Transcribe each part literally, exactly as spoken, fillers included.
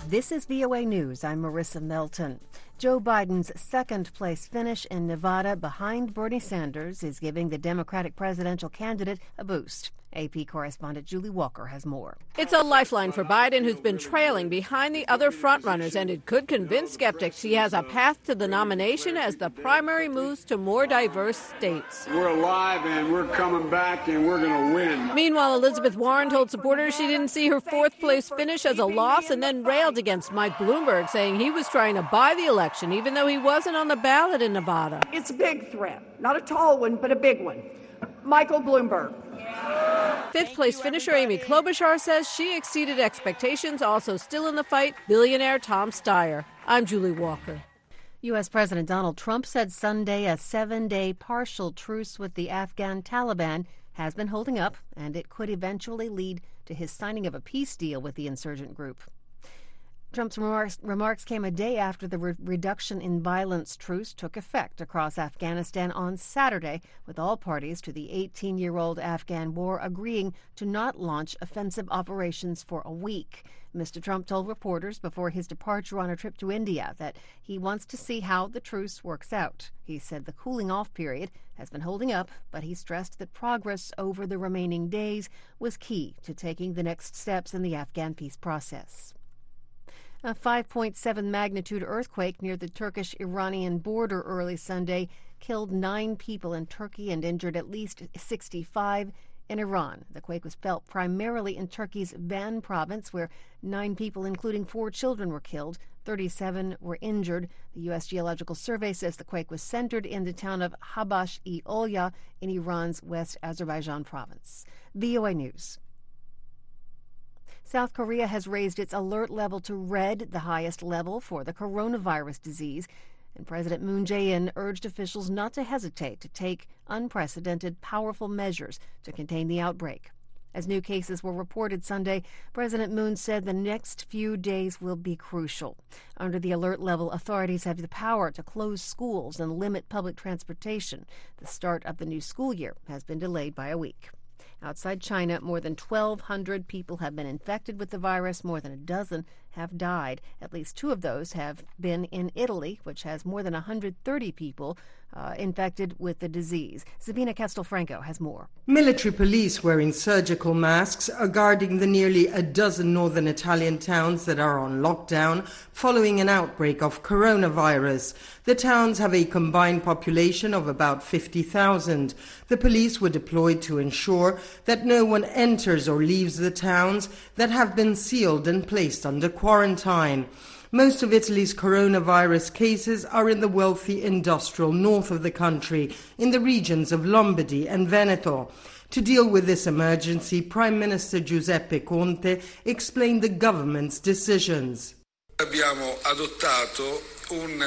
This is V O A News. I'm Marissa Melton. Joe Biden's second-place finish in Nevada behind Bernie Sanders is giving the Democratic presidential candidate a boost. A P correspondent Julie Walker has more. It's a lifeline for Biden, who's been trailing behind the other frontrunners, and it could convince skeptics he has a path to the nomination as the primary moves to more diverse states. We're alive, and we're coming back, and we're going to win. Meanwhile, Elizabeth Warren told supporters she didn't see her fourth-place finish as a loss and then railed against Mike Bloomberg, saying he was trying to buy the election, even though he wasn't on the ballot in Nevada. It's a big threat. Not a tall one, but a big one. Michael Bloomberg. Fifth-place finisher Amy Klobuchar says she exceeded expectations. Also still in the fight, billionaire Tom Steyer. I'm Julie Walker. U S. President Donald Trump said Sunday a seven-day partial truce with the Afghan Taliban has been holding up, and it could eventually lead to his signing of a peace deal with the insurgent group. Trump's remarks, remarks came a day after the re- reduction in violence truce took effect across Afghanistan on Saturday, with all parties to the eighteen-year-old Afghan war agreeing to not launch offensive operations for a week. Mister Trump told reporters before his departure on a trip to India that he wants to see how the truce works out. He said the cooling-off period has been holding up, but he stressed that progress over the remaining days was key to taking the next steps in the Afghan peace process. A five point seven magnitude earthquake near the Turkish-Iranian border early Sunday killed nine people in Turkey and injured at least sixty-five in Iran. The quake was felt primarily in Turkey's Van province, where nine people, including four children, were killed. thirty-seven were injured. The U S. Geological Survey says the quake was centered in the town of Habash-e-Olya in Iran's West Azerbaijan province. V O A News. South Korea has raised its alert level to red, the highest level for the coronavirus disease, and President Moon Jae-in urged officials not to hesitate to take unprecedented, powerful measures to contain the outbreak. As new cases were reported Sunday, President Moon said the next few days will be crucial. Under the alert level, authorities have the power to close schools and limit public transportation. The start of the new school year has been delayed by a week. Outside China, more than twelve hundred people have been infected with the virus. More than a dozen have died. At least two of those have been in Italy, which has more than one hundred thirty people uh, infected with the disease. Sabina Castelfranco has more. Military police wearing surgical masks are guarding the nearly a dozen northern Italian towns that are on lockdown following an outbreak of coronavirus. The towns have a combined population of about fifty thousand. The police were deployed to ensure that no one enters or leaves the towns that have been sealed and placed under quarantine. Most of Italy's coronavirus cases are in the wealthy industrial north of the country, in the regions of Lombardy and Veneto. To deal with this emergency, Prime Minister Giuseppe Conte explained the government's decisions. Abbiamo adottato un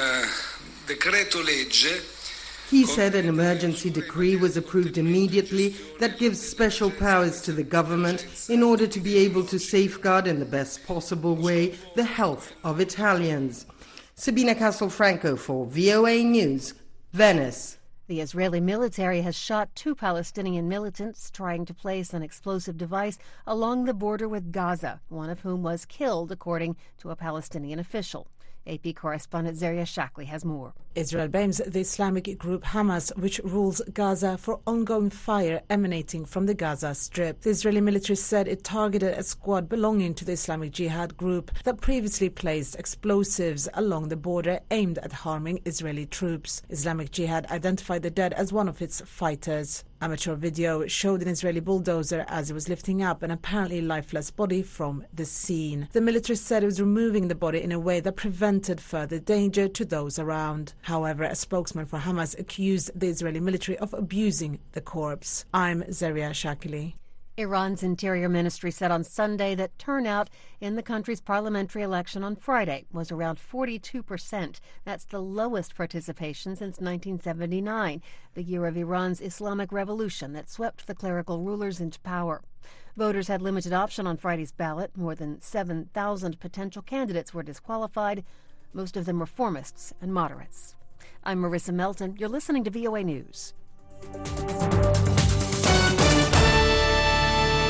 decreto legge. He said an emergency decree was approved immediately that gives special powers to the government in order to be able to safeguard in the best possible way the health of Italians. Sabina Castelfranco for V O A News, Venice. The Israeli military has shot two Palestinian militants trying to place an explosive device along the border with Gaza, one of whom was killed, according to a Palestinian official. A P correspondent Zaria Shakli has more. Israel blames the Islamic group Hamas, which rules Gaza, for ongoing fire emanating from the Gaza Strip. The Israeli military said it targeted a squad belonging to the Islamic Jihad group that previously placed explosives along the border aimed at harming Israeli troops. Islamic Jihad identified the dead as one of its fighters. Amateur video showed an Israeli bulldozer as it was lifting up an apparently lifeless body from the scene. The military said it was removing the body in a way that prevented further danger to those around. However, a spokesman for Hamas accused the Israeli military of abusing the corpse. I'm Zaria Shakili. Iran's Interior Ministry said on Sunday that turnout in the country's parliamentary election on Friday was around forty-two percent. That's the lowest participation since nineteen seventy-nine, the year of Iran's Islamic Revolution that swept the clerical rulers into power. Voters had limited option on Friday's ballot. More than seven thousand potential candidates were disqualified, most of them reformists and moderates. I'm Marissa Melton. You're listening to V O A News.